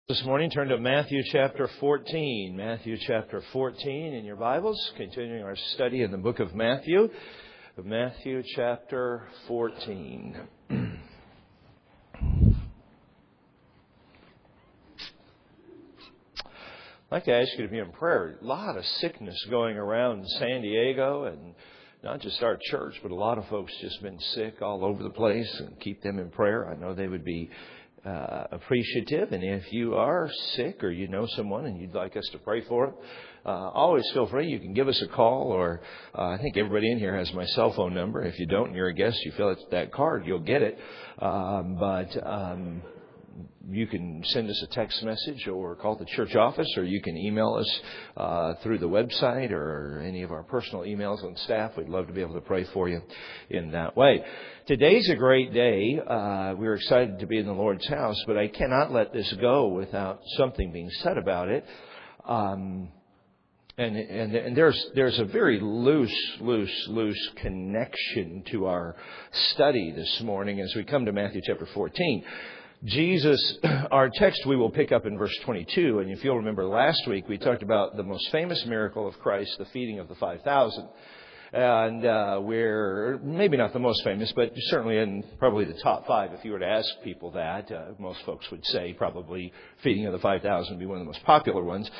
This morning, turn to Matthew chapter 14. Matthew chapter 14 in your Bibles, continuing our study in the book of Matthew. Matthew chapter 14. I'd like to ask you to be in prayer. A lot of sickness going around San Diego, and not just our church, but a lot of folks just been sick all over the place, and keep them in prayer. I know they would be appreciative, and if you are sick or you know someone and you'd like us to pray for them, always feel free. You can give us a call, or I think everybody in here has my cell phone number. If you don't and you're a guest, you fill out that card, you'll get it. But you can send us a text message or call the church office, or you can email us through the website or any of our personal emails on staff. We'd love to be able to pray for you in that way. Today's a great day. We're excited to be in the Lord's house, but I cannot let this go without something being said about it. And there's a very loose connection to our study this morning as we come to Matthew chapter 14. Jesus, our text we will pick up in verse 22, and if you'll remember last week we talked about the most famous miracle of Christ, the feeding of the 5,000. And we're maybe not the most famous, but certainly in probably the top 5. If you were to ask people that, most folks would say probably feeding of the 5,000 would be one of the most popular ones.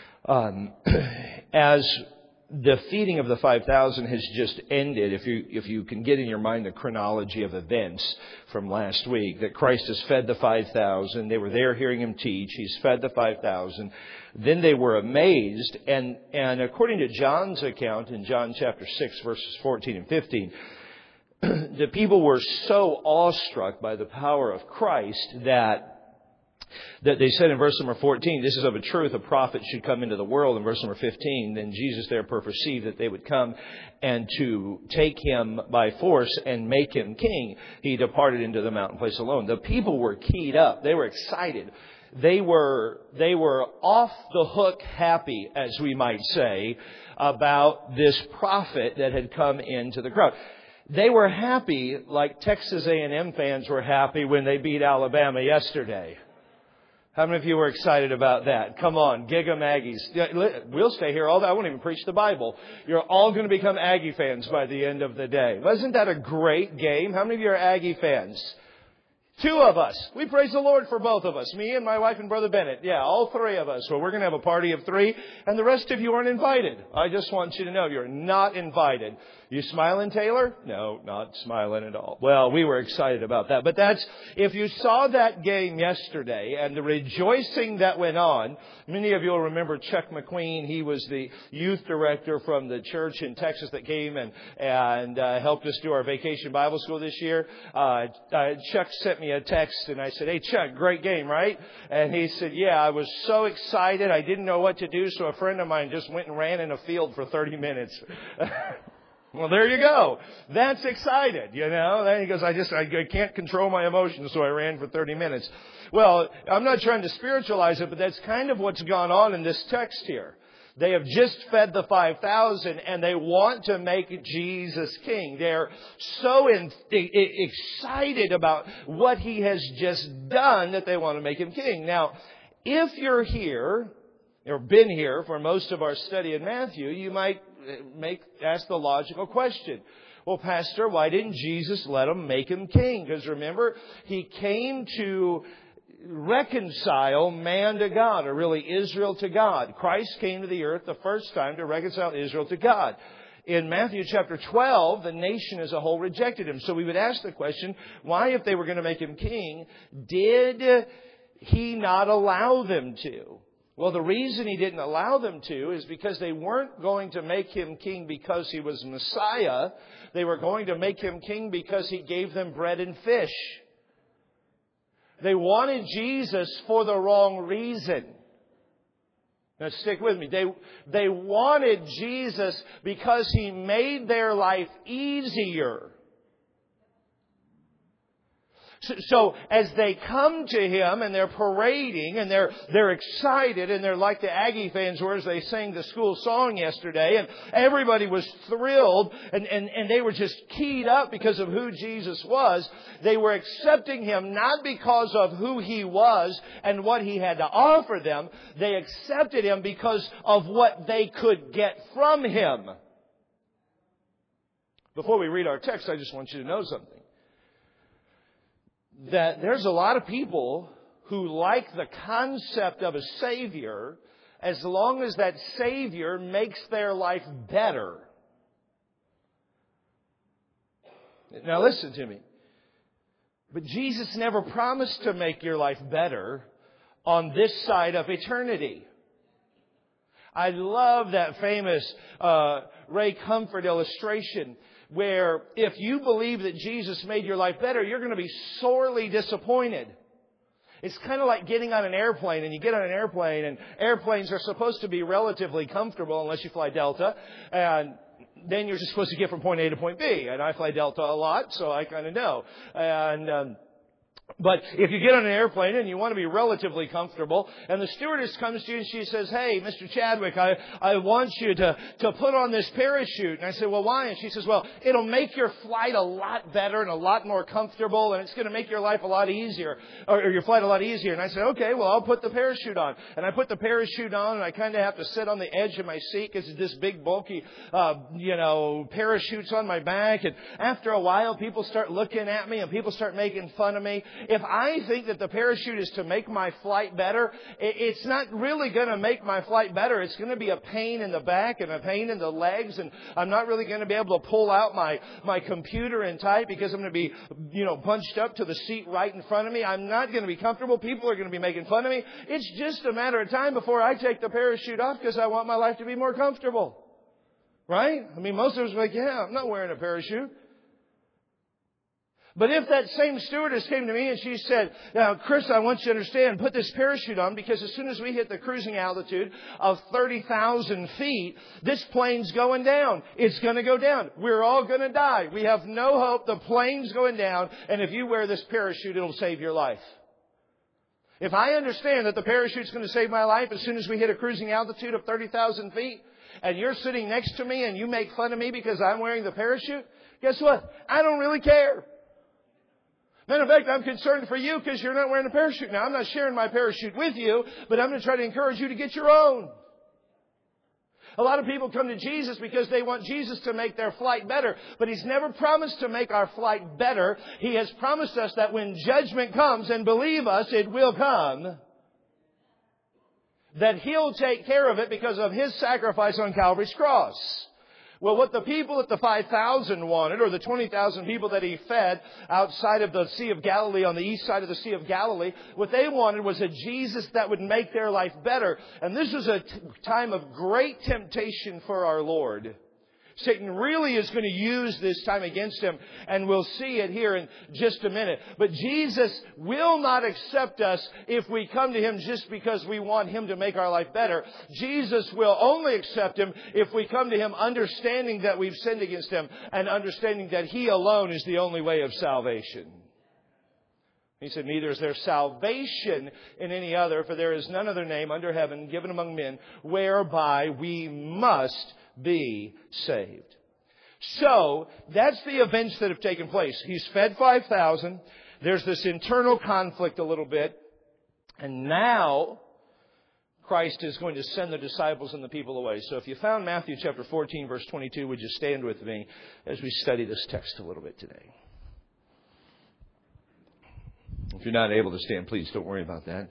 As the feeding of the 5,000 has just ended, if you can get in your mind the chronology of events from last week, that Christ has fed the 5,000. They were there hearing Him teach. He's fed the 5,000. Then they were amazed. And according to John's account in John chapter 6, verses 14 and 15, the people were so awestruck by the power of Christ that they said in verse number 14, this is of a truth, a prophet should come into the world. In verse number 15, then Jesus therefore perceived that they would come and to take Him by force and make Him king. He departed into the mountain place alone. The people were keyed up. They were excited. They were off the hook happy, as we might say, about this prophet that had come into the crowd. They were happy like Texas A&M fans were happy when they beat Alabama yesterday. How many of you were excited about that? Come on, Giga Aggies. We'll stay here all day. I won't even preach the Bible. You're all going to become Aggie fans by the end of the day. Wasn't that a great game? How many of you are Aggie fans? 2 of us. We praise the Lord for both of us. Me and my wife and Brother Bennett. Yeah, all 3 of us. Well, we're going to have a party of 3, and the rest of you aren't invited. I just want you to know you're not invited. You smiling, Taylor? No, not smiling at all. Well, we were excited about that. But if you saw that game yesterday and the rejoicing that went on, many of you will remember Chuck McQueen. He was the youth director from the church in Texas that came and helped us do our vacation Bible school this year. Chuck sent me a text and I said, hey, Chuck, great game, right? And he said, yeah, I was so excited. I didn't know what to do. So a friend of mine just went and ran in a field for 30 minutes. Well, there you go. That's excited, you know. Then he goes, I can't control my emotions, so I ran for 30 minutes. Well, I'm not trying to spiritualize it, but that's kind of what's gone on in this text here. They have just fed the 5,000, and they want to make Jesus king. They're so excited about what He has just done that they want to make Him king. Now, if you're here, or been here for most of our study in Matthew, you might ask the logical question. Well, Pastor, why didn't Jesus let them make Him king? Because remember, He came to reconcile man to God, or really Israel to God. Christ came to the earth the first time to reconcile Israel to God. In Matthew chapter 12, the nation as a whole rejected Him. So we would ask the question, why, if they were going to make Him king, did He not allow them to? Well, the reason He didn't allow them to is because they weren't going to make Him king because He was Messiah. They were going to make Him king because He gave them bread and fish. They wanted Jesus for the wrong reason. Now stick with me. They wanted Jesus because He made their life easier. So as they come to Him and they're parading and they're excited and they're like the Aggie fans were as they sang the school song yesterday, and everybody was thrilled and they were just keyed up because of who Jesus was. They were accepting Him not because of who He was and what He had to offer them. They accepted Him because of what they could get from Him. Before we read our text, I just want you to know something. That there's a lot of people who like the concept of a Savior as long as that Savior makes their life better. Now listen to me. But Jesus never promised to make your life better on this side of eternity. I love that famous Ray Comfort illustration where if you believe that Jesus made your life better, you're going to be sorely disappointed. It's kind of like getting on an airplane, and you get on an airplane, and airplanes are supposed to be relatively comfortable unless you fly Delta, and then you're just supposed to get from point A to point B. And I fly Delta a lot, so I kind of know. But if you get on an airplane and you want to be relatively comfortable, and the stewardess comes to you and she says, "Hey, Mr. Chadwick, I want you to put on this parachute." And I say, "Well, why?" And she says, "Well, it'll make your flight a lot better and a lot more comfortable, and it's going to make your life a lot easier, or your flight a lot easier." And I said, "Okay, well, I'll put the parachute on." And I put the parachute on, and I kind of have to sit on the edge of my seat because it's this big, bulky, parachute's on my back. And after a while, people start looking at me, and people start making fun of me. If I think that the parachute is to make my flight better, it's not really going to make my flight better. It's going to be a pain in the back and a pain in the legs, and I'm not really going to be able to pull out my computer and type because I'm going to be, bunched up to the seat right in front of me. I'm not going to be comfortable. People are going to be making fun of me. It's just a matter of time before I take the parachute off because I want my life to be more comfortable. Right? I mean, most of us are like, "Yeah, I'm not wearing a parachute." But if that same stewardess came to me and she said, "Now, Chris, I want you to understand, put this parachute on because as soon as we hit the cruising altitude of 30,000 feet, this plane's going down. It's going to go down. We're all going to die. We have no hope. The plane's going down. And if you wear this parachute, it'll save your life." If I understand that the parachute's going to save my life as soon as we hit a cruising altitude of 30,000 feet, and you're sitting next to me and you make fun of me because I'm wearing the parachute, guess what? I don't really care. Matter of fact, I'm concerned for you because you're not wearing a parachute. Now, I'm not sharing my parachute with you, but I'm going to try to encourage you to get your own. A lot of people come to Jesus because they want Jesus to make their flight better. But He's never promised to make our flight better. He has promised us that when judgment comes, and believe us, it will come, that He'll take care of it because of His sacrifice on Calvary's cross. Well, what the people at the 5,000 wanted, or the 20,000 people that He fed outside of the Sea of Galilee, on the east side of the Sea of Galilee, what they wanted was a Jesus that would make their life better. And this was a time of great temptation for our Lord. Satan really is going to use this time against Him, and we'll see it here in just a minute. But Jesus will not accept us if we come to Him just because we want Him to make our life better. Jesus will only accept Him if we come to Him understanding that we've sinned against Him and understanding that He alone is the only way of salvation. He said, "Neither is there salvation in any other, for there is none other name under heaven given among men whereby we must be saved." So, that's the events that have taken place. He's fed 5,000. There's this internal conflict a little bit. And now, Christ is going to send the disciples and the people away. So if you found Matthew chapter 14, verse 22, would you stand with me as we study this text a little bit today? If you're not able to stand, please don't worry about that.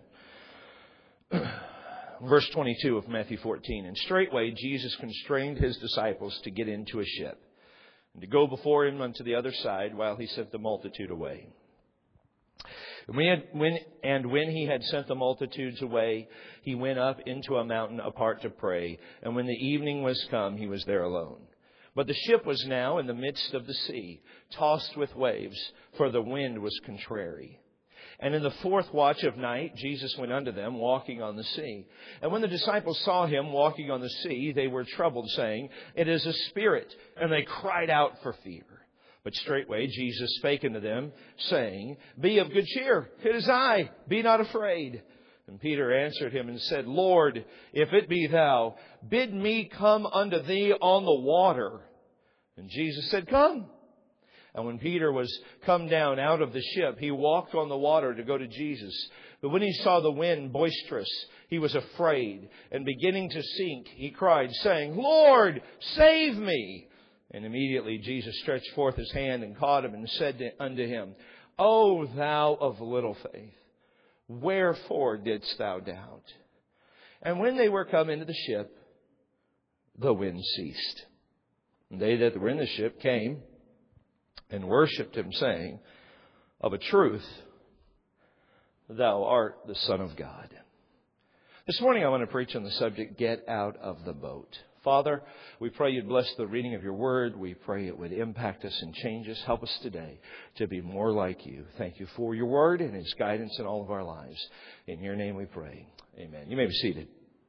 Verse 22 of Matthew 14. "And straightway Jesus constrained His disciples to get into a ship, and to go before Him unto the other side, while He sent the multitude away. And when He had sent the multitudes away, He went up into a mountain apart to pray. And when the evening was come, He was there alone. But the ship was now in the midst of the sea, tossed with waves, for the wind was contrary. And in the fourth watch of night, Jesus went unto them, walking on the sea. And when the disciples saw Him walking on the sea, they were troubled, saying, It is a spirit. And they cried out for fear. But straightway Jesus spake unto them, saying, Be of good cheer, it is I, be not afraid. And Peter answered him and said, Lord, if it be thou, bid me come unto thee on the water. And Jesus said, Come. And when Peter was come down out of the ship, he walked on the water to go to Jesus. But when he saw the wind boisterous, he was afraid, and beginning to sink, he cried, saying, Lord, save me. And immediately Jesus stretched forth his hand and caught him and said unto him, O thou of little faith, wherefore didst thou doubt? And when they were come into the ship, the wind ceased. And they that were in the ship came and worshipped him, saying, Of a truth, thou art the Son of God. This morning I want to preach on the subject, Get Out of the Boat. Father, we pray you'd bless the reading of your word. We pray it would impact us and change us. Help us today to be more like you. Thank you for your word and its guidance in all of our lives. In your name we pray. Amen. You may be seated.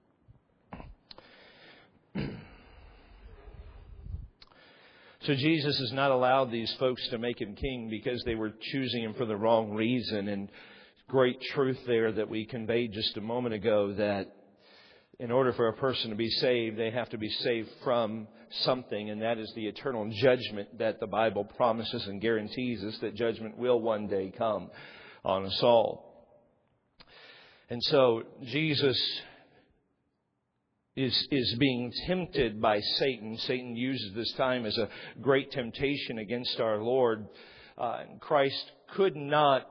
So Jesus has not allowed these folks to make him king because they were choosing him for the wrong reason. And great truth there that we conveyed just a moment ago, that in order for a person to be saved, they have to be saved from something, and that is the eternal judgment that the Bible promises and guarantees us that judgment will one day come on us all. And so Jesus is being tempted by Satan. Satan uses this time as a great temptation against our Lord. Christ could not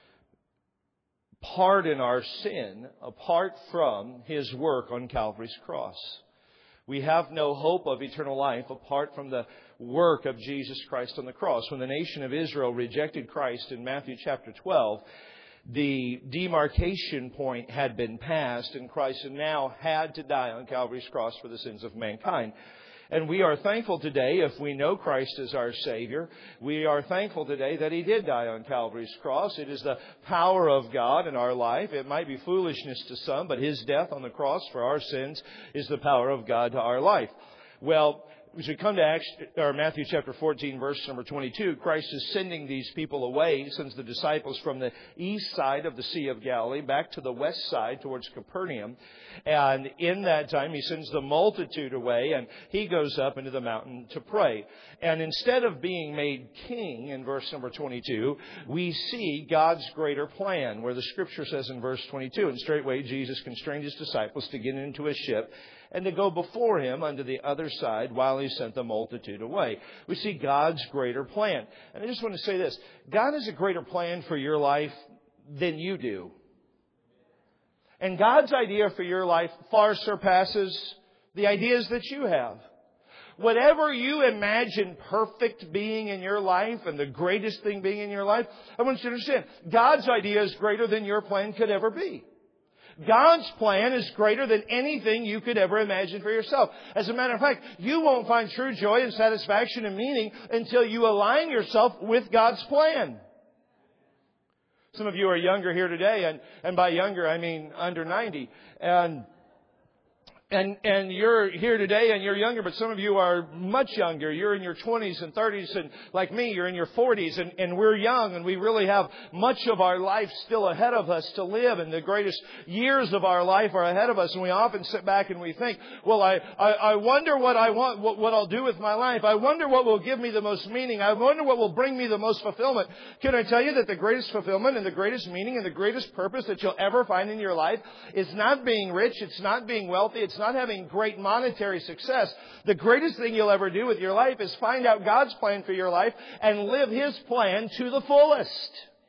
pardon our sin apart from his work on Calvary's cross. We have no hope of eternal life apart from the work of Jesus Christ on the cross. When the nation of Israel rejected Christ in Matthew chapter 12, the demarcation point had been passed, and Christ now had to die on Calvary's cross for the sins of mankind. And we are thankful today, if we know Christ as our Savior, we are thankful today that He did die on Calvary's cross. It is the power of God in our life. It might be foolishness to some, but His death on the cross for our sins is the power of God to our life. Well, as we come to Matthew chapter 14, verse number 22, Christ is sending these people away. He sends the disciples from the east side of the Sea of Galilee back to the west side towards Capernaum. And in that time, He sends the multitude away, and He goes up into the mountain to pray. And instead of being made king in verse number 22, we see God's greater plan, where the Scripture says in verse 22, And straightway Jesus constrained His disciples to get into a ship and to go before Him unto the other side while He sent the multitude away. We see God's greater plan. And I just want to say this. God has a greater plan for your life than you do. And God's idea for your life far surpasses the ideas that you have. Whatever you imagine perfect being in your life and the greatest thing being in your life, I want you to understand, God's idea is greater than your plan could ever be. God's plan is greater than anything you could ever imagine for yourself. As a matter of fact, you won't find true joy and satisfaction and meaning until you align yourself with God's plan. Some of you are younger here today, and by younger I mean under 90. And you're here today and you're younger, but some of you are much younger. You're in your 20s and 30s, and like me, you're in your 40s, and we're young, and we really have much of our life still ahead of us to live, and the greatest years of our life are ahead of us. And we often sit back and we think, well, I wonder what I want, what I'll do with my life. I wonder what will give me the most meaning. I wonder what will bring me the most fulfillment. Can I tell you that the greatest fulfillment and the greatest meaning and the greatest purpose that you'll ever find in your life is not being rich, it's not being wealthy, it's not having great monetary success. The greatest thing you'll ever do with your life is find out God's plan for your life and live His plan to the fullest.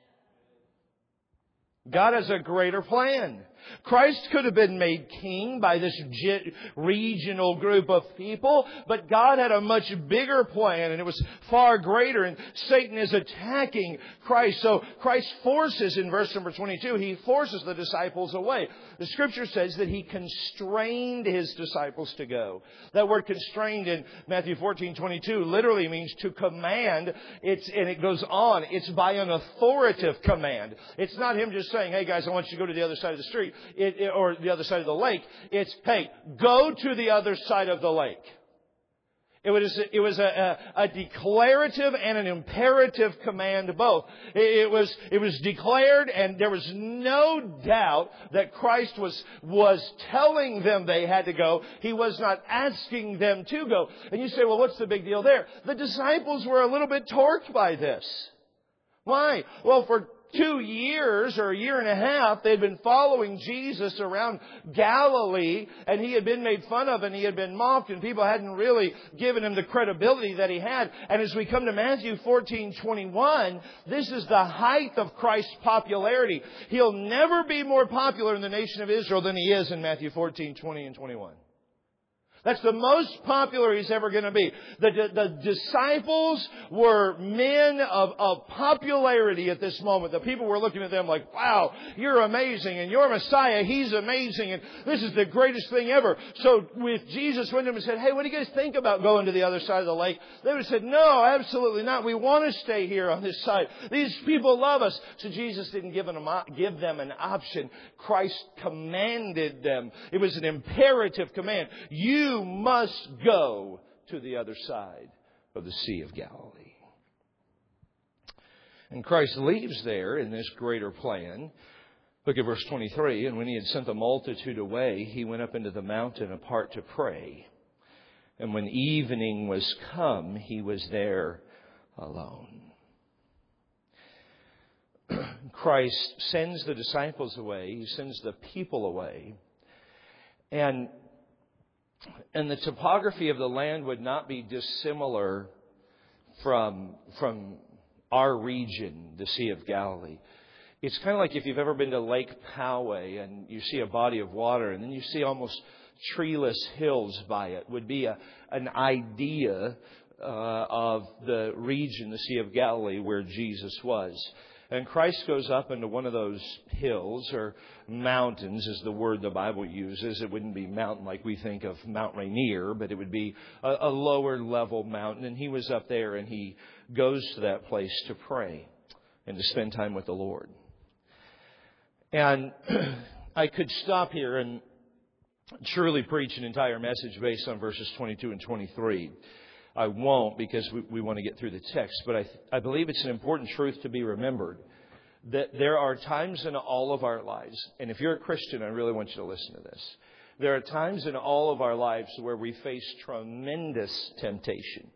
God has a greater plan. Christ could have been made king by this regional group of people, but God had a much bigger plan, and it was far greater, and Satan is attacking Christ. So Christ forces, in verse number 22, He forces the disciples away. The Scripture says that He constrained His disciples to go. That word constrained in Matthew 14:22 literally means to command. And it goes on. It's by an authoritative command. It's not Him just saying, hey guys, I want you to go to the other side of the street. Or the other side of the lake. It's, hey, go to the other side of the lake. It was a declarative and an imperative command both. It was declared, and there was no doubt that Christ was telling them they had to go. He was not asking them to go. And you say, well, what's the big deal there? The disciples were a little bit torqued by this. Why? Well, for 2 years or a year and a half, they'd been following Jesus around Galilee, and He had been made fun of and He had been mocked, and people hadn't really given Him the credibility that He had. And as we come to Matthew 14:21, this is the height of Christ's popularity. He'll never be more popular in the nation of Israel than He is in Matthew 14:20 and 21. That's the most popular He's ever going to be. The disciples were men of popularity at this moment. The people were looking at them like, wow, you're amazing, and your Messiah, He's amazing, and this is the greatest thing ever. So if Jesus went to them and said, hey, what do you guys think about going to the other side of the lake? They would have said, no, absolutely not. We want to stay here on this side. These people love us. So Jesus didn't give them an option. Christ commanded them. It was an imperative command. You must go to the other side of the Sea of Galilee. And Christ leaves there in this greater plan. Look at verse 23. And when He had sent the multitude away, He went up into the mountain apart to pray. And when evening was come, He was there alone. Christ sends the disciples away. He sends the people away. And the topography of the land would not be dissimilar from our region, the Sea of Galilee. It's kind of like if you've ever been to Lake Poway and you see a body of water and then you see almost treeless hills by it, would be an idea of the region, the Sea of Galilee, where Jesus was. And Christ goes up into one of those hills, or mountains is the word the Bible uses. It wouldn't be mountain like we think of Mount Rainier, but it would be a lower level mountain. And He was up there, and He goes to that place to pray and to spend time with the Lord. And I could stop here and truly preach an entire message based on verses 22 and 23. I won't, because we want to get through the text. But I believe it's an important truth to be remembered, that there are times in all of our lives, and if you're a Christian, I really want you to listen to this. There are times in all of our lives where we face tremendous temptation.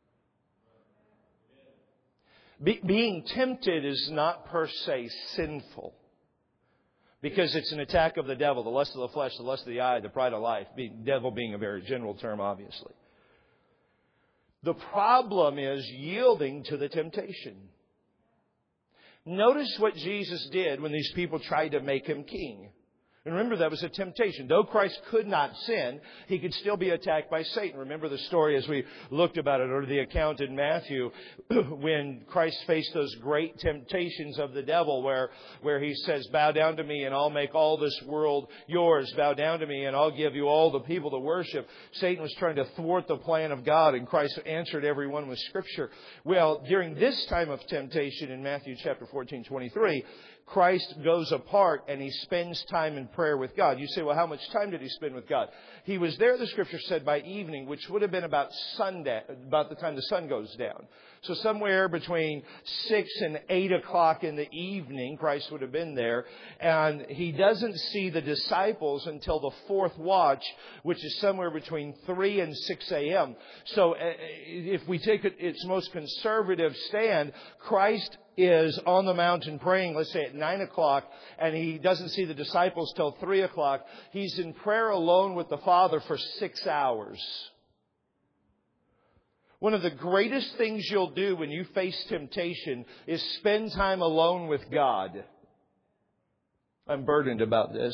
Being tempted is not per se sinful, because it's an attack of the devil, the lust of the flesh, the lust of the eye, the pride of life. Devil being a very general term, obviously. The problem is yielding to the temptation. Notice what Jesus did when these people tried to make Him king. And remember, that was a temptation. Though Christ could not sin, He could still be attacked by Satan. Remember the story as we looked about it, or the account in Matthew, when Christ faced those great temptations of the devil, where He says, bow down to me and I'll make all this world yours. Bow down to me and I'll give you all the people to worship. Satan was trying to thwart the plan of God, and Christ answered everyone with Scripture. Well, during this time of temptation in Matthew chapter 14:23, Christ goes apart and He spends time in prayer with God. You say, well, how much time did He spend with God? He was there, the Scripture said, by evening, which would have been about sundown, about the time the sun goes down. So somewhere between 6 and 8 o'clock in the evening, Christ would have been there. And He doesn't see the disciples until the fourth watch, which is somewhere between 3 and 6 a.m. So if we take its most conservative stand, Christ is on the mountain praying, let's say at 9 o'clock, and He doesn't see the disciples till 3 o'clock. He's in prayer alone with the Father for 6 hours. One of the greatest things you'll do when you face temptation is spend time alone with God. I'm burdened about this.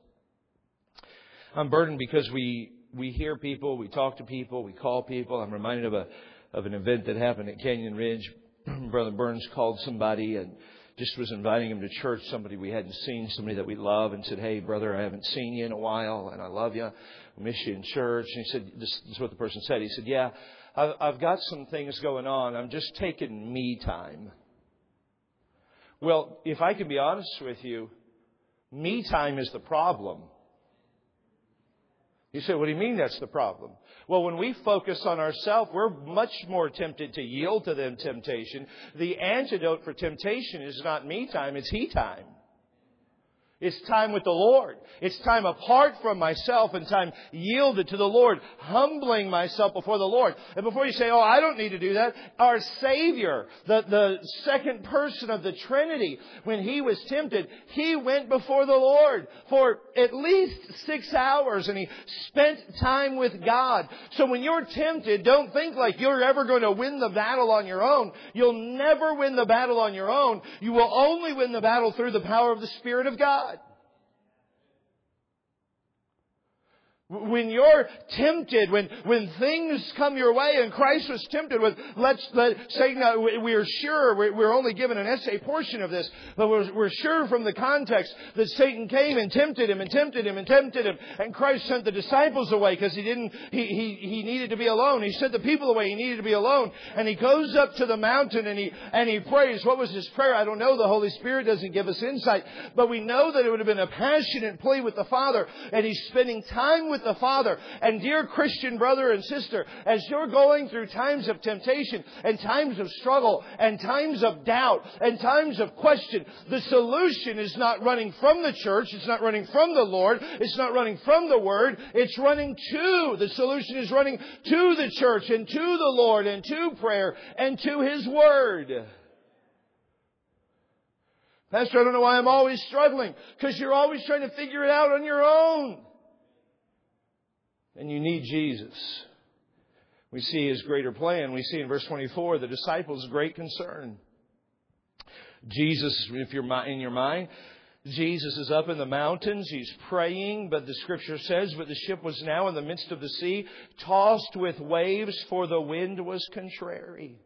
I'm burdened because we hear people, we talk to people, we call people. I'm reminded of an event that happened at Canyon Ridge. Brother Burns called somebody and just was inviting him to church, somebody we hadn't seen, somebody that we love, and said, hey, brother, I haven't seen you in a while, and I love you. I miss you in church. And he said, this is what the person said. He said, yeah, I've got some things going on. I'm just taking me time. Well, if I can be honest with you, me time is the problem. You say, what do you mean that's the problem? Well, when we focus on ourselves, we're much more tempted to yield to them temptation. The antidote for temptation is not me time, it's He time. It's time with the Lord. It's time apart from myself and time yielded to the Lord, humbling myself before the Lord. And before you say, oh, I don't need to do that, our Savior, the second person of the Trinity, when He was tempted, He went before the Lord for at least 6 hours and He spent time with God. So when you're tempted, don't think like you're ever going to win the battle on your own. You'll never win the battle on your own. You will only win the battle through the power of the Spirit of God. When you're tempted, when things come your way, and Christ was tempted with, Satan, we're sure, we're only given an essay portion of this, but we're sure from the context that Satan came and tempted Him and tempted Him and tempted Him, and Christ sent the disciples away because He needed to be alone. He sent the people away, He needed to be alone, and He goes up to the mountain and He prays. What was His prayer? I don't know. The Holy Spirit doesn't give us insight, but we know that it would have been a passionate plea with the Father, and He's spending time with the Father. And dear Christian brother and sister, as you're going through times of temptation and times of struggle and times of doubt and times of question, the solution is not running from the church, it's not running from the Lord, it's not running from the Word, it's running to. The solution is running to the church and to the Lord and to prayer and to His Word. Pastor, I don't know why I'm always struggling. Because you're always trying to figure it out on your own. And you need Jesus. We see His greater plan. We see in verse 24 the disciples' great concern. Jesus, if you're in your mind, Jesus is up in the mountains. He's praying, but the Scripture says, but the ship was now in the midst of the sea, tossed with waves, for the wind was contrary.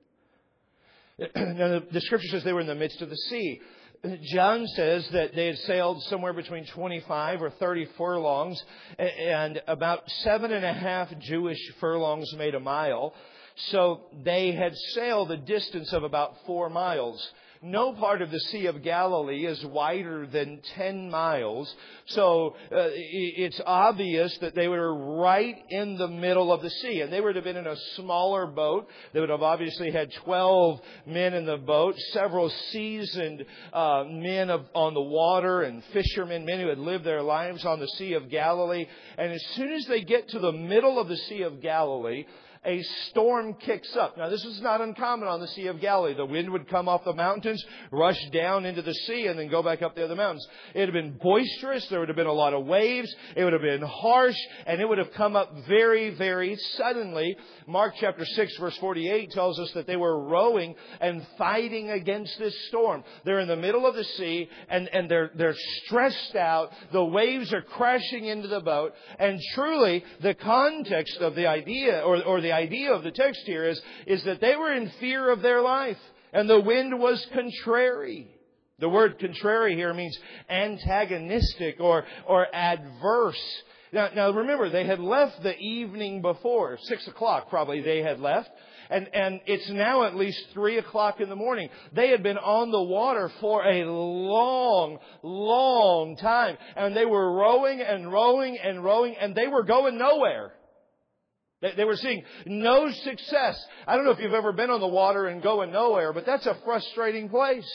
Now, the Scripture says they were in the midst of the sea. John says that they had sailed somewhere between 25 or 30 furlongs, and about 7.5 Jewish furlongs made a mile. So they had sailed a distance of about 4 miles. No part of the Sea of Galilee is wider than 10 miles. So it's obvious that they were right in the middle of the sea. And they would have been in a smaller boat. They would have obviously had 12 men in the boat, several seasoned men on the water and fishermen, men who had lived their lives on the Sea of Galilee. And as soon as they get to the middle of the Sea of Galilee, a storm kicks up. Now, this is not uncommon on the Sea of Galilee. The wind would come off the mountains, rush down into the sea, and then go back up the other mountains. It had been boisterous. There would have been a lot of waves. It would have been harsh, and it would have come up very, very suddenly. Mark chapter 6, verse 48 tells us that they were rowing and fighting against this storm. They're in the middle of the sea, and they're stressed out. The waves are crashing into the boat, and truly, the context of the idea, or the idea of the text here is that they were in fear of their life, and the wind was contrary. The word contrary here means antagonistic or adverse. Now remember, they had left the evening before, 6 o'clock probably they had left, and it's now at least 3 o'clock in the morning. They had been on the water for a long, long time, and they were rowing and rowing and rowing, and they were going nowhere. They were seeing no success. I don't know if you've ever been on the water and going nowhere, but that's a frustrating place.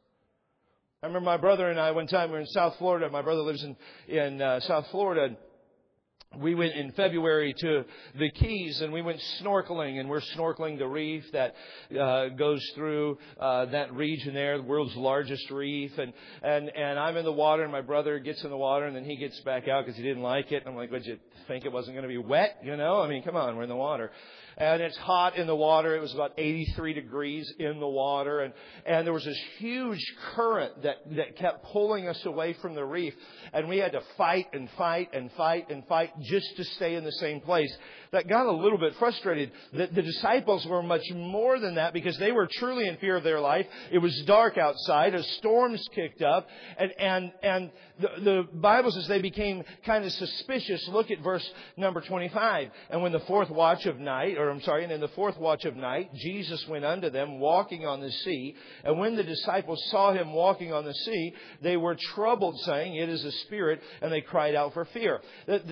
I remember my brother and I, one time we were in South Florida. My brother lives in South Florida. We went in February to the Keys, and we went snorkeling, and we're snorkeling the reef that goes through that region there, the world's largest reef. And I'm in the water, and my brother gets in the water, and then he gets back out because he didn't like it. And I'm like, would you think it wasn't going to be wet? You know, I mean, come on, we're in the water. And it's hot in the water. It was about 83 degrees in the water. And there was this huge current that kept pulling us away from the reef. And we had to fight and fight and fight and fight just to stay in the same place. That got a little bit frustrated. The disciples were much more than that because they were truly in fear of their life. It was dark outside. A storm's kicked up. And the Bible says they became kind of suspicious. Look at verse number 25. And when the fourth watch of night, and in the fourth watch of night, Jesus went unto them walking on the sea. And when the disciples saw Him walking on the sea, they were troubled, saying, It is a spirit, and they cried out for fear. They were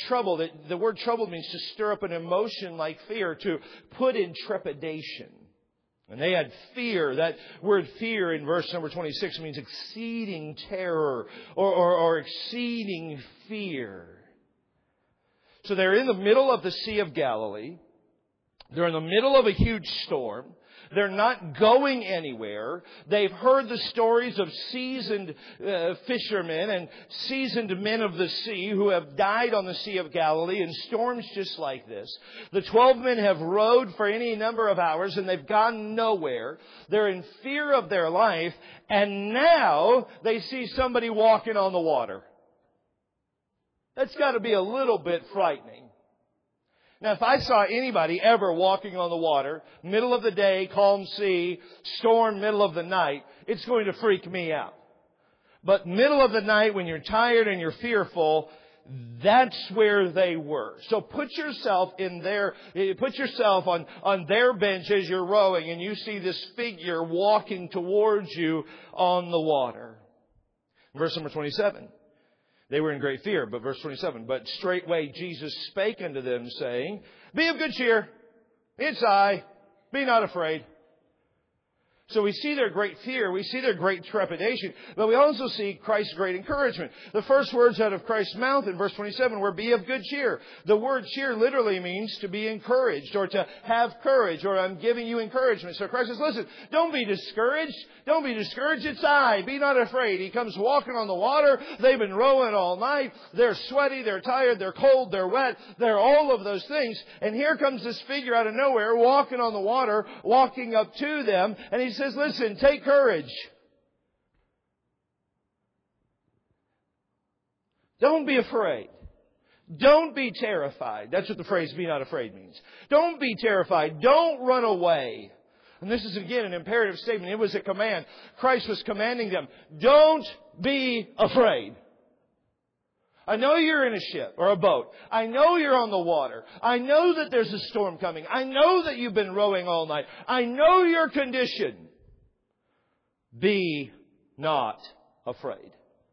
troubled. The word troubled means to stir up an emotion like fear, to put in trepidation. And they had fear. That word fear in verse number 26 means exceeding terror or exceeding fear. So they're in the middle of the Sea of Galilee. They're in the middle of a huge storm. They're not going anywhere. They've heard the stories of seasoned fishermen and seasoned men of the sea who have died on the Sea of Galilee in storms just like this. The 12 men have rowed for any number of hours and they've gone nowhere. They're in fear of their life, and now they see somebody walking on the water. That's got to be a little bit frightening. Now, if I saw anybody ever walking on the water, middle of the day, calm sea, storm, middle of the night, it's going to freak me out. But middle of the night, when you're tired and you're fearful, that's where they were. So put yourself on their bench as you're rowing, and you see this figure walking towards you on the water. Verse number 27. They were in great fear, but verse 27, but straightway Jesus spake unto them, saying, Be of good cheer, it's I, be not afraid. So we see their great fear, we see their great trepidation, but we also see Christ's great encouragement. The first words out of Christ's mouth in verse 27 were, Be of good cheer. The word cheer literally means to be encouraged or to have courage, or I'm giving you encouragement. So Christ says, listen, don't be discouraged. Don't be discouraged. It's I. Be not afraid. He comes walking on the water. They've been rowing all night. They're sweaty. They're tired. They're cold. They're wet. They're all of those things. And here comes this figure out of nowhere walking on the water, walking up to them. And he says, listen, take courage. Don't be afraid. Don't be terrified. That's what the phrase be not afraid means. Don't be terrified. Don't run away. And this is again an imperative statement. It was a command. Christ was commanding them. Don't be afraid. I know you're in a ship or a boat. I know you're on the water. I know that there's a storm coming. I know that you've been rowing all night. I know your condition. Be not afraid.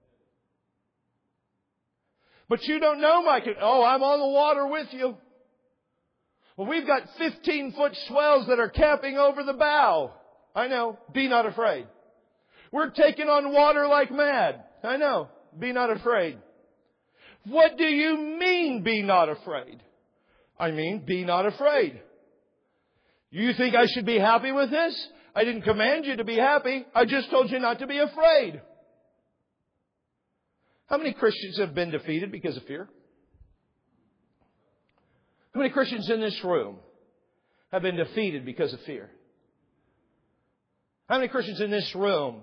But you don't know my condition. Oh, I'm on the water with you. Well, we've got 15-foot swells that are capping over the bow. I know. Be not afraid. We're taking on water like mad. I know. Be not afraid. What do you mean, be not afraid? I mean, be not afraid. You think I should be happy with this? I didn't command you to be happy. I just told you not to be afraid. How many Christians have been defeated because of fear? How many Christians in this room have been defeated because of fear? How many Christians in this room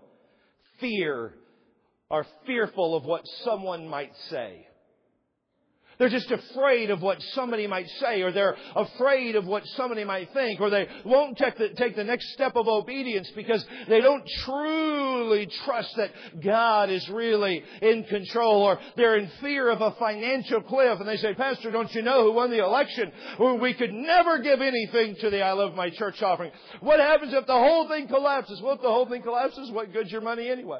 are fearful of what someone might say? They're just afraid of what somebody might say, or they're afraid of what somebody might think, or they won't take the next step of obedience because they don't truly trust that God is really in control, or they're in fear of a financial cliff, and they say, Pastor, don't you know who won the election? Well, we could never give anything to the I Love My Church offering. What happens if the whole thing collapses? Well, if the whole thing collapses, what good's your money anyway?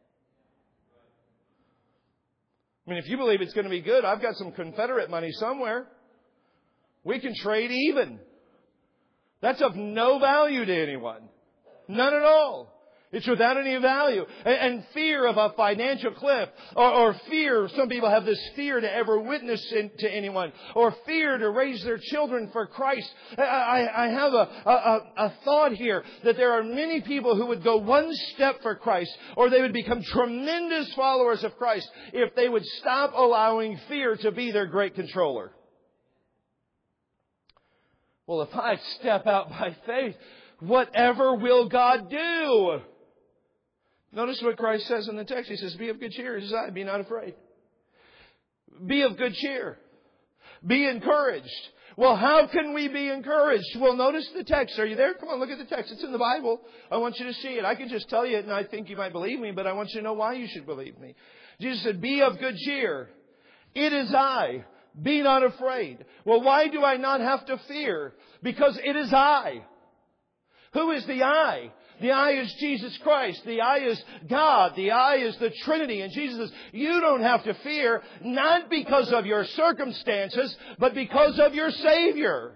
I mean, if you believe it's going to be good, I've got some Confederate money somewhere. We can trade even. That's of no value to anyone. None at all. It's without any value. And fear of a financial cliff. Or fear, some people have this fear to ever witness to anyone. Or fear to raise their children for Christ. I have a thought here that there are many people who would go one step for Christ, or they would become tremendous followers of Christ if they would stop allowing fear to be their great controller. Well, if I step out by faith, whatever will God do? Notice what Christ says in the text. He says, Be of good cheer, as I, be not afraid. Be of good cheer. Be encouraged. Well, how can we be encouraged? Well, notice the text. Are you there? Come on, look at the text. It's in the Bible. I want you to see it. I could just tell you it and I think you might believe me, but I want you to know why you should believe me. Jesus said, Be of good cheer. It is I. Be not afraid. Well, why do I not have to fear? Because it is I. Who is the I? The I is Jesus Christ. The I is God. The I is the Trinity. And Jesus says, you don't have to fear, not because of your circumstances, but because of your Savior.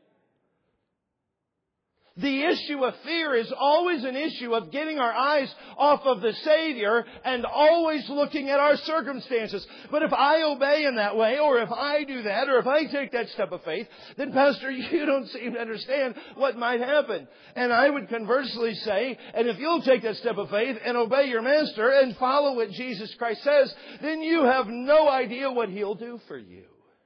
The issue of fear is always an issue of getting our eyes off of the Savior and always looking at our circumstances. But if I obey in that way, or if I do that, or if I take that step of faith, then Pastor, you don't seem to understand what might happen. And I would conversely say, and if you'll take that step of faith and obey your Master and follow what Jesus Christ says, then you have no idea what He'll do for you.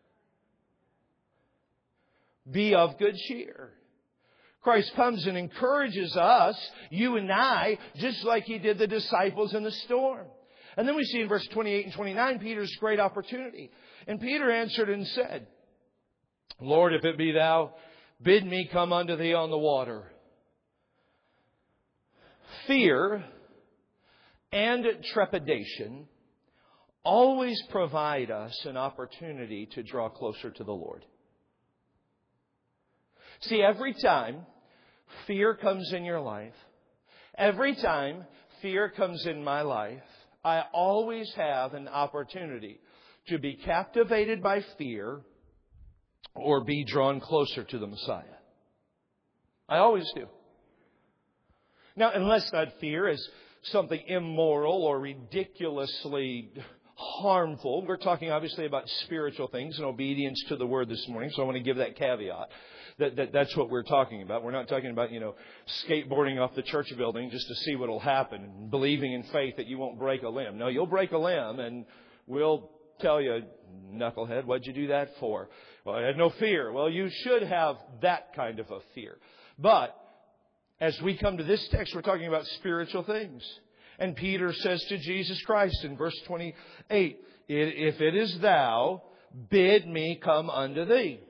Be of good cheer. Christ comes and encourages us, you and I, just like He did the disciples in the storm. And then we see in verse 28 and 29 Peter's great opportunity. And Peter answered and said, Lord, if it be Thou, bid me come unto Thee on the water. Fear and trepidation always provide us an opportunity to draw closer to the Lord. See, every time fear comes in your life, every time fear comes in my life, I always have an opportunity to be captivated by fear or be drawn closer to the Messiah. I always do. Now, unless that fear is something immoral or ridiculously harmful, we're talking obviously about spiritual things and obedience to the Word this morning, so I want to give that caveat. That's what we're talking about. We're not talking about, skateboarding off the church building just to see what will happen and believing in faith that you won't break a limb. No, you'll break a limb and we'll tell you, knucklehead, what'd you do that for? Well, I had no fear. Well, you should have that kind of a fear. But as we come to this text, we're talking about spiritual things. And Peter says to Jesus Christ in verse 28, if it is Thou, bid me come unto Thee.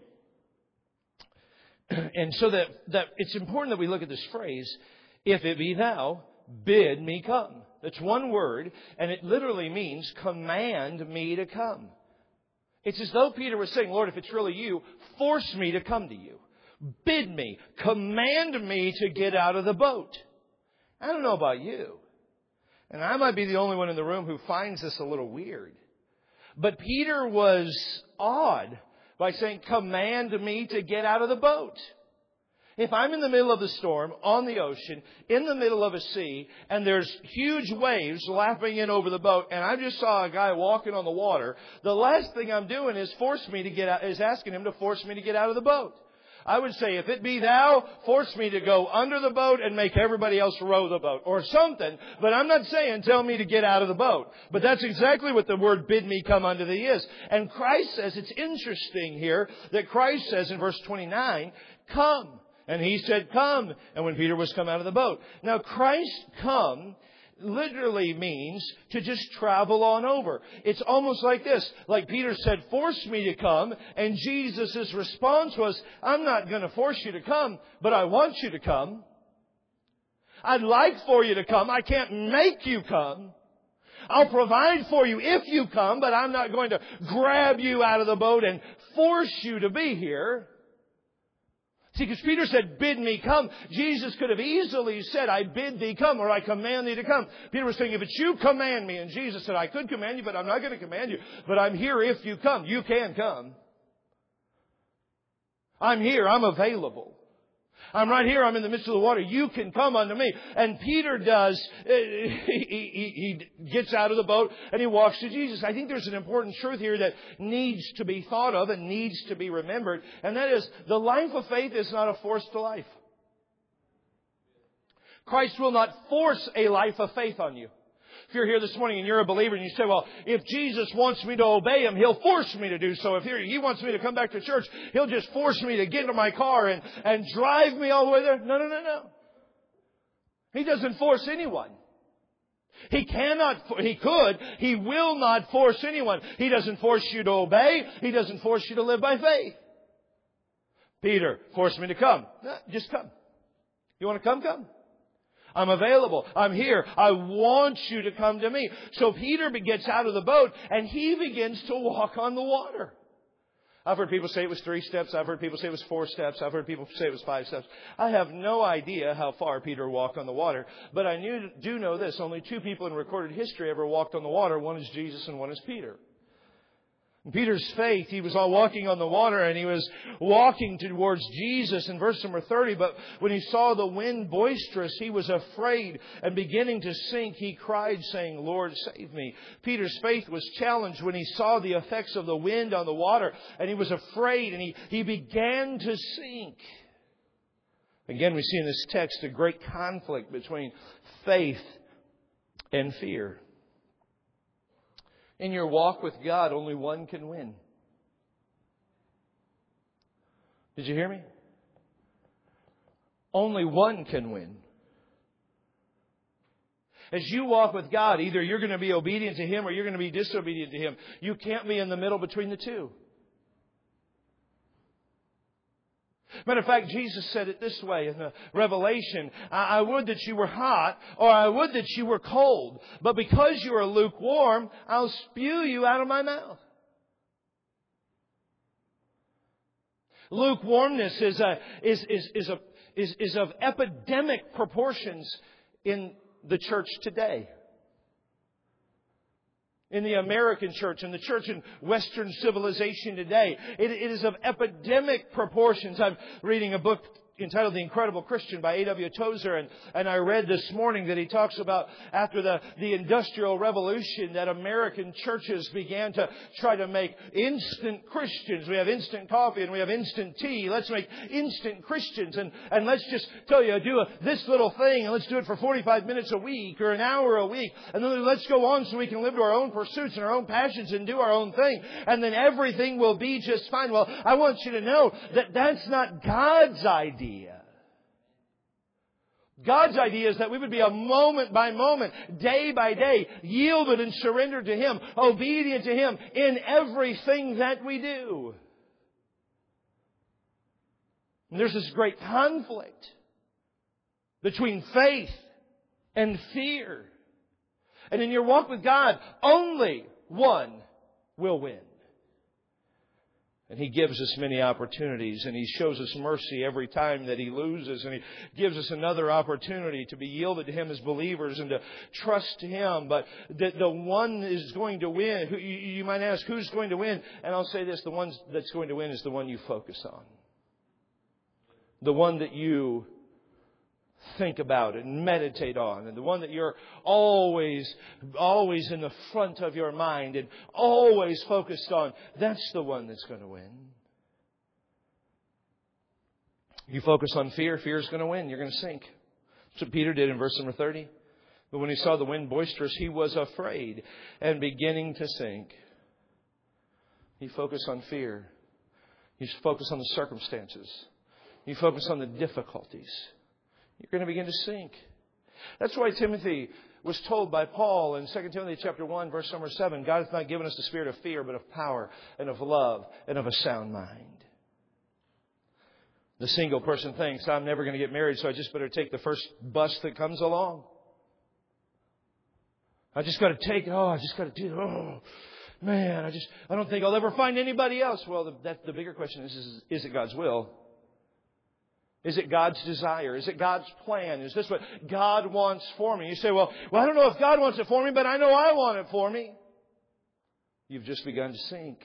And so that it's important that we look at this phrase, if it be Thou, bid me come. That's one word, and it literally means command me to come. It's as though Peter was saying, Lord, if it's really You, force me to come to You. Bid me, command me to get out of the boat. I don't know about you, and I might be the only one in the room who finds this a little weird, but Peter was awed by saying, command me to get out of the boat. If I'm in the middle of the storm, on the ocean, in the middle of a sea, and there's huge waves lapping in over the boat, and I just saw a guy walking on the water, the last thing I'm doing is asking him to force me to get out of the boat. I would say, if it be Thou, force me to go under the boat and make everybody else row the boat or something. But I'm not saying tell me to get out of the boat. But that's exactly what the word bid me come unto Thee is. And Christ says, it's interesting here that Christ says in verse 29, come. And He said, come. And when Peter was come out of the boat. Now Christ come literally means to just travel on over. It's almost like this. Like Peter said, force me to come. And Jesus' response was, I'm not going to force you to come, but I want you to come. I'd like for you to come. I can't make you come. I'll provide for you if you come, but I'm not going to grab you out of the boat and force you to be here. See, because Peter said, bid me come. Jesus could have easily said, I bid thee come, or I command thee to come. Peter was saying, if it's You, command me. And Jesus said, I could command you, but I'm not going to command you. But I'm here if you come. You can come. I'm here. I'm available. I'm right here. I'm in the midst of the water. You can come unto me. And Peter does. He gets out of the boat and he walks to Jesus. I think there's an important truth here that needs to be thought of and needs to be remembered. And that is, the life of faith is not a forced life. Christ will not force a life of faith on you. If you're here this morning and you're a believer and you say, well, if Jesus wants me to obey Him, He'll force me to do so. If He wants me to come back to church, He'll just force me to get into my car and drive me all the way there. No. He doesn't force anyone. He will not force anyone. He doesn't force you to obey. He doesn't force you to live by faith. Peter forced me to come. No, just come. You want to come? Come. I'm available. I'm here. I want you to come to me. So Peter gets out of the boat and he begins to walk on the water. I've heard people say it was 3 steps. I've heard people say it was 4 steps. I've heard people say it was 5 steps. I have no idea how far Peter walked on the water. But I do know this. Only 2 people in recorded history ever walked on the water. One is Jesus and one is Peter. In Peter's faith, he was all walking on the water and he was walking towards Jesus in verse number 30. But when he saw the wind boisterous, he was afraid, and beginning to sink, he cried, saying, Lord, save me. Peter's faith was challenged when he saw the effects of the wind on the water, and he was afraid, and he began to sink. Again, we see in this text a great conflict between faith and fear. In your walk with God, only one can win. Did you hear me? Only one can win. As you walk with God, either you're going to be obedient to Him or you're going to be disobedient to Him. You can't be in the middle between the two. Matter of fact, Jesus said it this way in the Revelation. I would that you were hot, or I would that you were cold. But because you are lukewarm, I'll spew you out of my mouth. Lukewarmness is of epidemic proportions in the church today. In the American church, in the church in Western civilization today, it is of epidemic proportions. I'm reading a book entitled The Incredible Christian by A.W. Tozer, and I read this morning that he talks about after the Industrial Revolution that American churches began to try to make instant Christians. We have instant coffee and we have instant tea. Let's make instant Christians and let's just tell you, do this little thing and let's do it for 45 minutes a week or an hour a week, and then let's go on so we can live to our own pursuits and our own passions and do our own thing, and then everything will be just fine. Well, I want you to know that that's not God's idea. God's idea is that we would be a moment by moment, day by day, yielded and surrendered to Him, obedient to Him in everything that we do. And there's this great conflict between faith and fear. And in your walk with God, only one will win. And He gives us many opportunities, and He shows us mercy every time that He loses, and He gives us another opportunity to be yielded to Him as believers and to trust Him. But the one is going to win. You might ask, who's going to win? And I'll say this, the one that's going to win is the one you focus on. The one that you think about and meditate on, and the one that you're always in the front of your mind and always focused on, that's the one that's going to win. You focus on fear, fear is going to win. You're going to sink. That's what Peter did in verse number 30. But when he saw the wind boisterous, he was afraid and beginning to sink. He focused on fear. He focused on the circumstances. He focused on the difficulties. You're going to begin to sink. That's why Timothy was told by Paul in 2 Timothy chapter 1, verse number 7, God hath not given us the spirit of fear, but of power and of love and of a sound mind. The single person thinks, I'm never going to get married, so I just better take the first bus that comes along. I just got to take it. I just got to do it. Oh, man, I don't think I'll ever find anybody else. Well, the bigger question is it God's will? Is it God's desire? Is it God's plan? Is this what God wants for me? You say, well, I don't know if God wants it for me, but I know I want it for me. You've just begun to sink.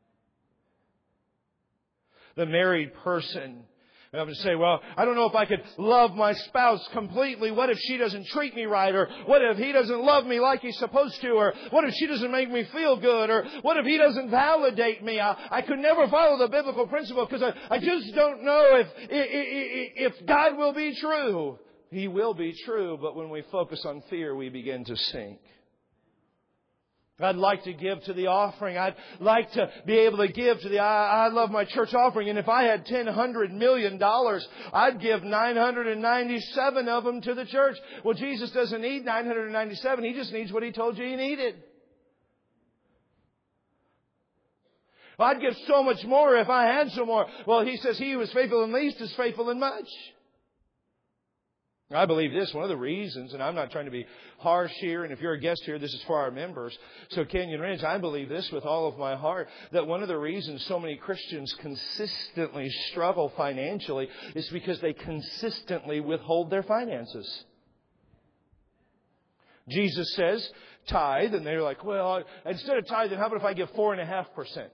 The married person, and I'm going to say, well, I don't know if I could love my spouse completely. What if she doesn't treat me right? Or what if he doesn't love me like he's supposed to? Or what if she doesn't make me feel good? Or what if he doesn't validate me? I could never follow the biblical principle because I just don't know if God will be true. He will be true, but when we focus on fear, we begin to sink. I'd like to give to the offering. I'd like to be able to give to I love my church offering. And if I had $100 million, I'd give 997 of them to the church. Well, Jesus doesn't need 997. He just needs what He told you He needed. Well, I'd give so much more if I had some more. Well, He says He who is faithful in least is faithful in much. I believe this, one of the reasons, and I'm not trying to be harsh here, and if you're a guest here, this is for our members. So Canyon Ridge, I believe this with all of my heart, that one of the reasons so many Christians consistently struggle financially is because they consistently withhold their finances. Jesus says, tithe, and they're like, well, instead of tithing, how about if I give 4.5%?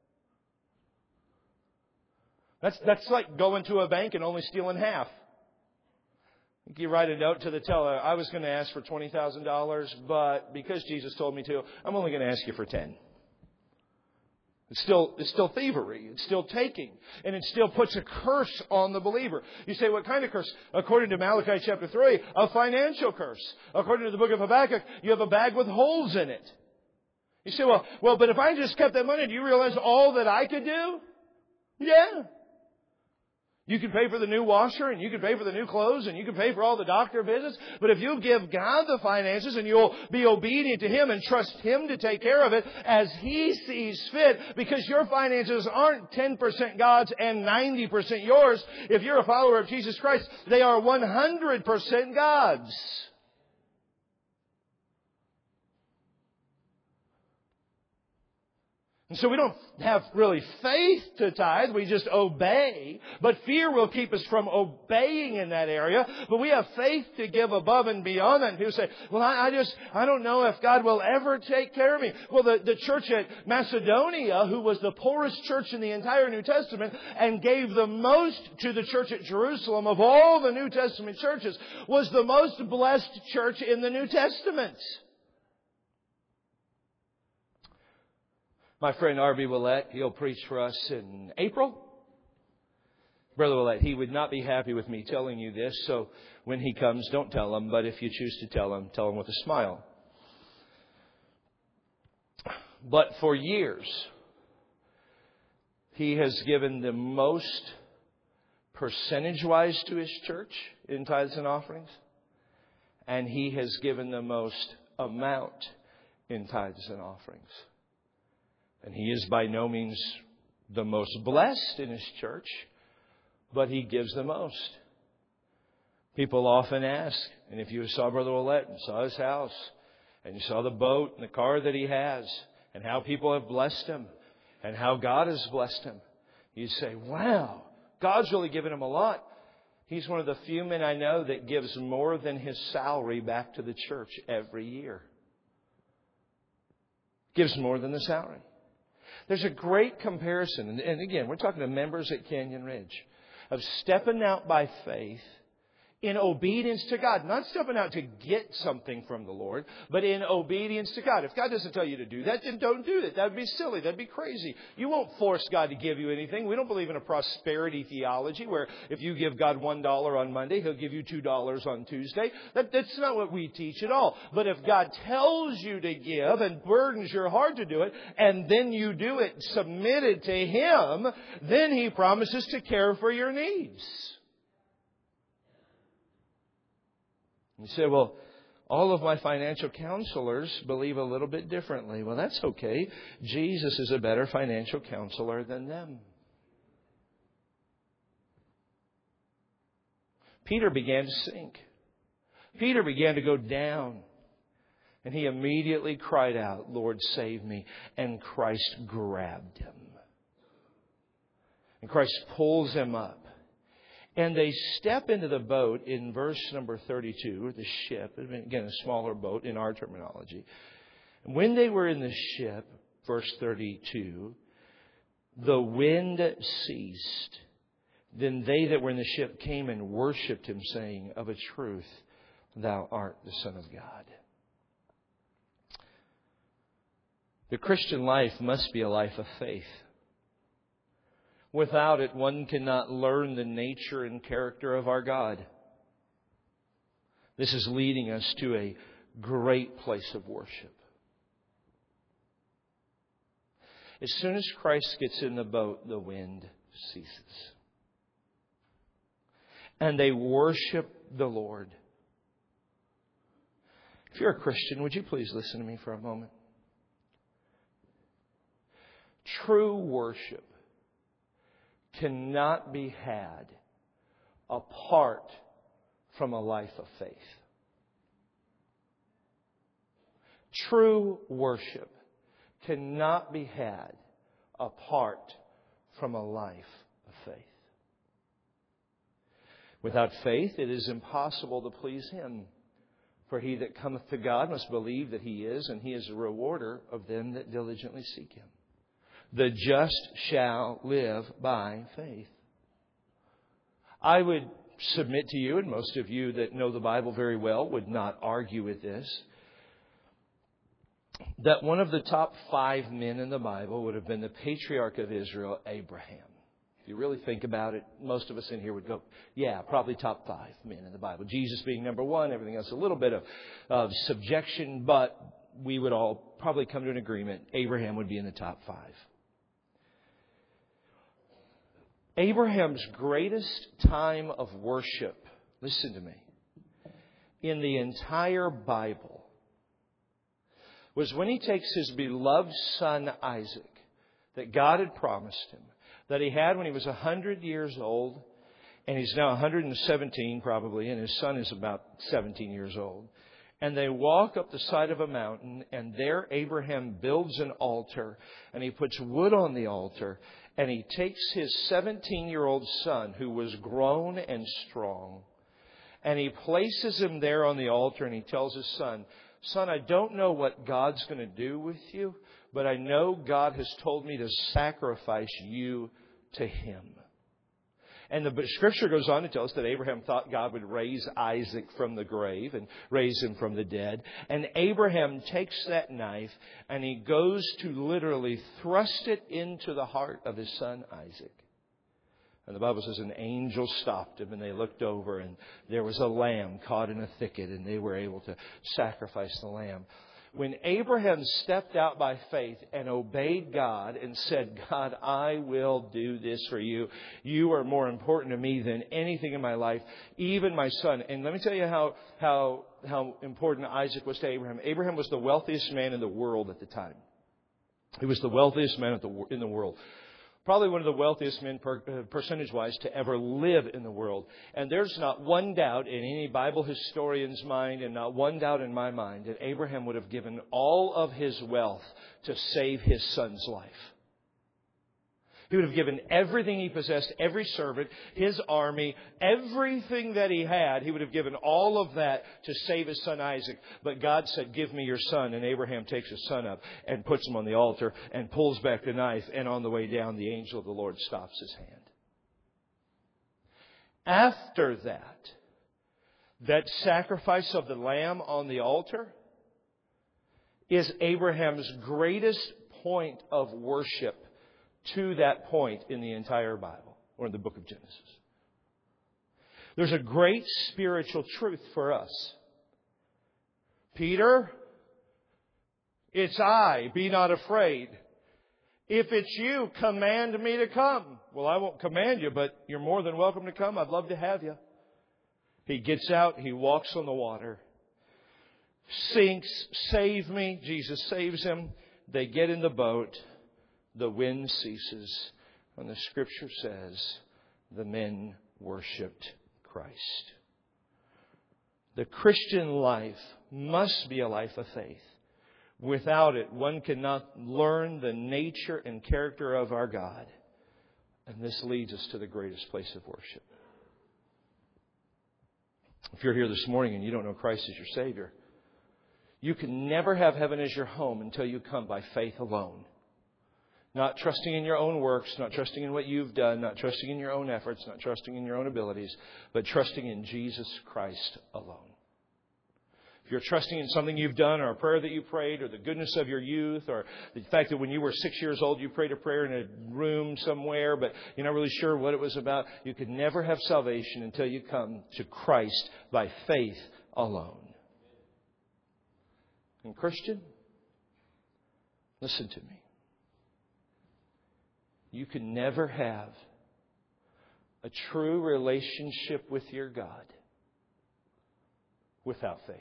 That's like going to a bank and only stealing half. You write a note to the teller, I was going to ask for $20,000, but because Jesus told me to, I'm only going to ask you for 10. It's still thievery. It's still taking. And it still puts a curse on the believer. You say, what kind of curse? According to Malachi chapter 3, a financial curse. According to the book of Habakkuk, you have a bag with holes in it. You say, well, but if I just kept that money, do you realize all that I could do? Yeah. You can pay for the new washer, and you can pay for the new clothes, and you can pay for all the doctor visits. But if you give God the finances and you'll be obedient to Him and trust Him to take care of it as He sees fit, because your finances aren't 10% God's and 90% yours. If you're a follower of Jesus Christ, they are 100% God's. And so we don't have really faith to tithe. We just obey. But fear will keep us from obeying in that area. But we have faith to give above and beyond that. And people say, well, I don't know if God will ever take care of me. Well, the church at Macedonia, who was the poorest church in the entire New Testament and gave the most to the church at Jerusalem of all the New Testament churches, was the most blessed church in the New Testament. My friend R.B. Willett, he'll preach for us in April. Brother Willett, he would not be happy with me telling you this, so when he comes, don't tell him, but if you choose to tell him with a smile. But for years, he has given the most percentage-wise to his church in tithes and offerings, and he has given the most amount in tithes and offerings. And he is by no means the most blessed in his church, but he gives the most. People often ask, and if you saw Brother Willett and saw his house, and you saw the boat and the car that he has, and how people have blessed him, and how God has blessed him, you say, wow, God's really given him a lot. He's one of the few men I know that gives more than his salary back to the church every year. Gives more than the salary. There's a great comparison, and again, we're talking to members at Canyon Ridge, of stepping out by faith in obedience to God. Not stepping out to get something from the Lord, but in obedience to God. If God doesn't tell you to do that, then don't do it. That would be silly. That would be crazy. You won't force God to give you anything. We don't believe in a prosperity theology where if you give God $1 on Monday, He'll give you $2 on Tuesday. That's not what we teach at all. But if God tells you to give and burdens your heart to do it, and then you do it submitted to Him, then He promises to care for your needs. You say, well, all of my financial counselors believe a little bit differently. Well, that's okay. Jesus is a better financial counselor than them. Peter began to sink. Peter began to go down. And he immediately cried out, Lord, save me. And Christ grabbed him. And Christ pulls him up. And they step into the boat in verse number 32, or the ship, again, a smaller boat in our terminology. When they were in the ship, verse 32, the wind ceased. Then they that were in the ship came and worshipped Him, saying, of a truth, Thou art the Son of God. The Christian life must be a life of faith. Without it, one cannot learn the nature and character of our God. This is leading us to a great place of worship. As soon as Christ gets in the boat, the wind ceases. And they worship the Lord. If you're a Christian, would you please listen to me for a moment? True worship cannot be had apart from a life of faith. True worship cannot be had apart from a life of faith. Without faith, it is impossible to please Him. For he that cometh to God must believe that He is, and He is a rewarder of them that diligently seek Him. The just shall live by faith. I would submit to you, and most of you that know the Bible very well would not argue with this, that one of the top 5 men in the Bible would have been the patriarch of Israel, Abraham. If you really think about it, most of us in here would go, yeah, probably top 5 men in the Bible. Jesus being number 1, everything else a little bit of subjection, but we would all probably come to an agreement. Abraham would be in the top 5. Abraham's greatest time of worship, listen to me, in the entire Bible was when he takes his beloved son Isaac that God had promised him, that he had when he was 100 years old, and he's now 117 probably, and his son is about 17 years old. And they walk up the side of a mountain, and there Abraham builds an altar, and he puts wood on the altar, and he takes his 17-year-old son, who was grown and strong, and he places him there on the altar, and he tells his son, "Son, I don't know what God's going to do with you, but I know God has told me to sacrifice you to Him." And the Scripture goes on to tell us that Abraham thought God would raise Isaac from the grave and raise him from the dead. And Abraham takes that knife and he goes to literally thrust it into the heart of his son Isaac. And the Bible says an angel stopped him, and they looked over, and there was a lamb caught in a thicket, and they were able to sacrifice the lamb. When Abraham stepped out by faith and obeyed God and said, "God, I will do this for you. You are more important to me than anything in my life, even my son." And let me tell you how important Isaac was to Abraham. Abraham was the wealthiest man in the world at the time. He was the wealthiest man in the world. Probably one of the wealthiest men percentage-wise to ever live in the world. And there's not one doubt in any Bible historian's mind, and not one doubt in my mind, that Abraham would have given all of his wealth to save his son's life. He would have given everything he possessed, every servant, his army, everything that he had. He would have given all of that to save his son Isaac. But God said, "Give me your son." And Abraham takes his son up and puts him on the altar and pulls back the knife. And on the way down, the angel of the Lord stops his hand. After that sacrifice of the lamb on the altar is Abraham's greatest point of worship to that point in the entire Bible, or in the book of Genesis. There's a great spiritual truth for us. Peter, it's I, be not afraid. If it's you, command me to come. Well, I won't command you, but you're more than welcome to come. I'd love to have you. He gets out, he walks on the water, sinks, "Save me." Jesus saves him. They get in the boat. The wind ceases, and the Scripture says the men worshipped Christ. The Christian life must be a life of faith. Without it, one cannot learn the nature and character of our God. And this leads us to the greatest place of worship. If you're here this morning and you don't know Christ as your Savior, you can never have heaven as your home until you come by faith alone. Not trusting in your own works, not trusting in what you've done, not trusting in your own efforts, not trusting in your own abilities, but trusting in Jesus Christ alone. If you're trusting in something you've done, or a prayer that you prayed, or the goodness of your youth, or the fact that when you were 6 years old you prayed a prayer in a room somewhere, but you're not really sure what it was about, you could never have salvation until you come to Christ by faith alone. And Christian, listen to me. You can never have a true relationship with your God without faith.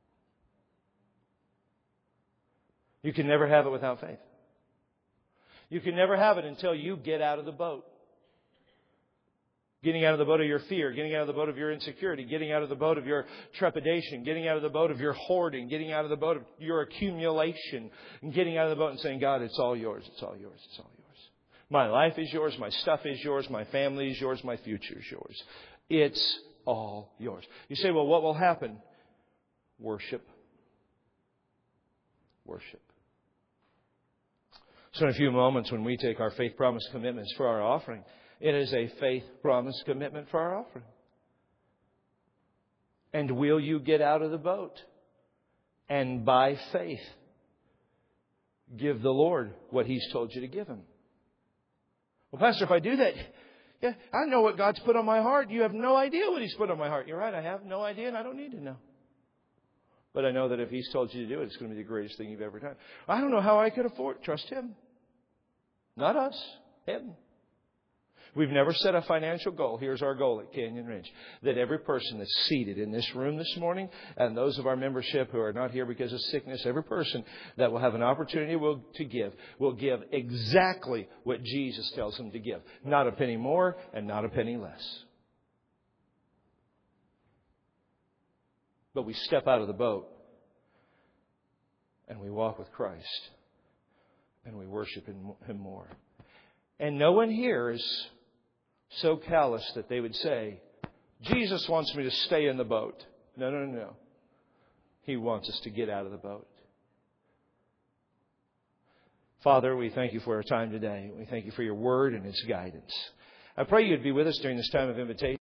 You can never have it without faith. You can never have it until you get out of the boat. Getting out of the boat of your fear, getting out of the boat of your insecurity, getting out of the boat of your trepidation, getting out of the boat of your hoarding, getting out of the boat of your accumulation, and getting out of the boat and saying, God, it's all yours, it's all yours, it's all yours. My life is yours, my stuff is yours, my family is yours, my future is yours. It's all yours. You say, well, what will happen? Worship. Worship. So in a few moments when we take our faith promise commitments for our offering, it is a faith promise commitment for our offering. And will you get out of the boat and by faith give the Lord what He's told you to give Him? Well, Pastor, if I do that, yeah, I know what God's put on my heart. You have no idea what He's put on my heart. You're right, I have no idea and I don't need to know. But I know that if He's told you to do it, it's going to be the greatest thing you've ever done. I don't know how I could afford it. Trust Him. Not us. Him. We've never set a financial goal. Here's our goal at Canyon Ridge. That every person that's seated in this room this morning, and those of our membership who are not here because of sickness, every person that will have an opportunity to give will give exactly what Jesus tells them to give. Not a penny more and not a penny less. But we step out of the boat and we walk with Christ and we worship Him more. And no one here is so callous that they would say, Jesus wants me to stay in the boat. No, no, no. He wants us to get out of the boat. Father, we thank You for our time today. We thank You for Your word and its guidance. I pray You'd be with us during this time of invitation.